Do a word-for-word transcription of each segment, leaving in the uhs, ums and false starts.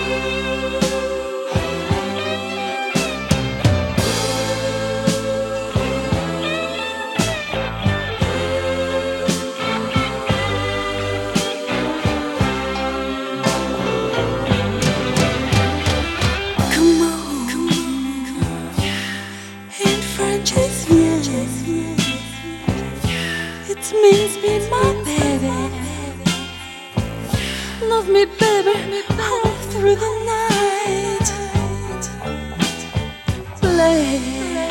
It means be my baby. Love me, baby, all through the night. Play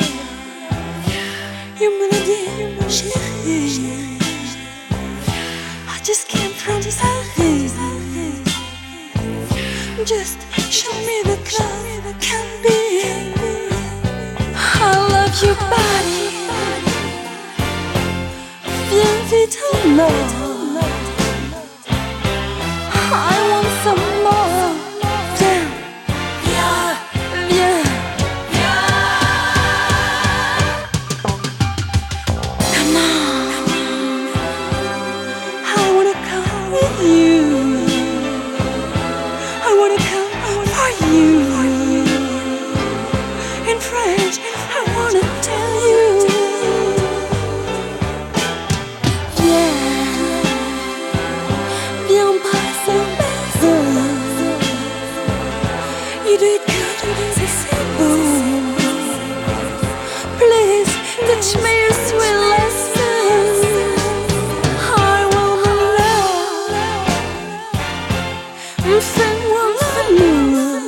your melody, chérie. I just came from Paris. Just show me that love can be. I love your body. Viens vite alors, I want some more. Viens, viens, viens, viens. Come on, I wanna come with you. I wanna come for you. In French, I wanna tell you. You do it good, c'est beau. Please teach me your sweet lesson. I wanna love. Fais-moi l'amour.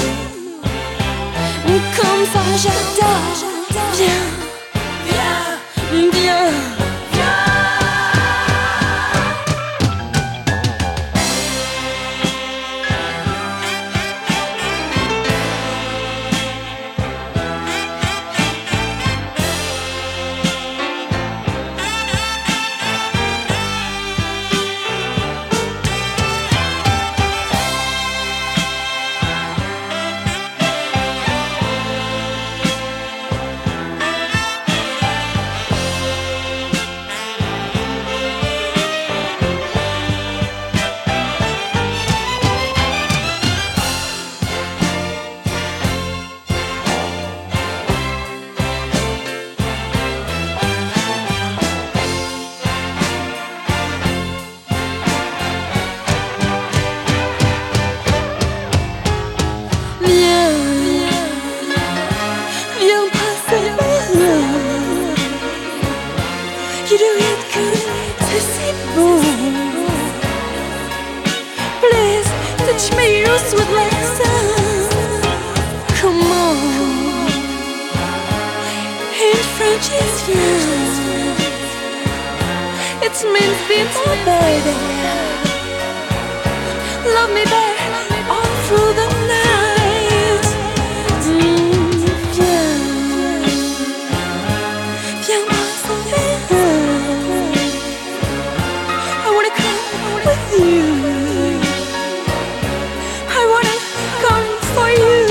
Comme ça j'adore. Viens, viens, viens. You do it good, c'est si beau. Please teach me your sweet lesson. Come on, in French it's viens. It means be my baby. Love me baby, all through the night. Mm, viens, viens moi sauver. I wanna come with you. I wanna come for you.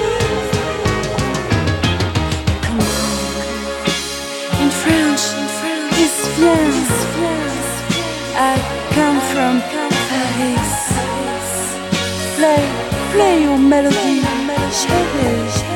Come on, in French, it's viens. I come from Paris. Play, play your melody, chérie.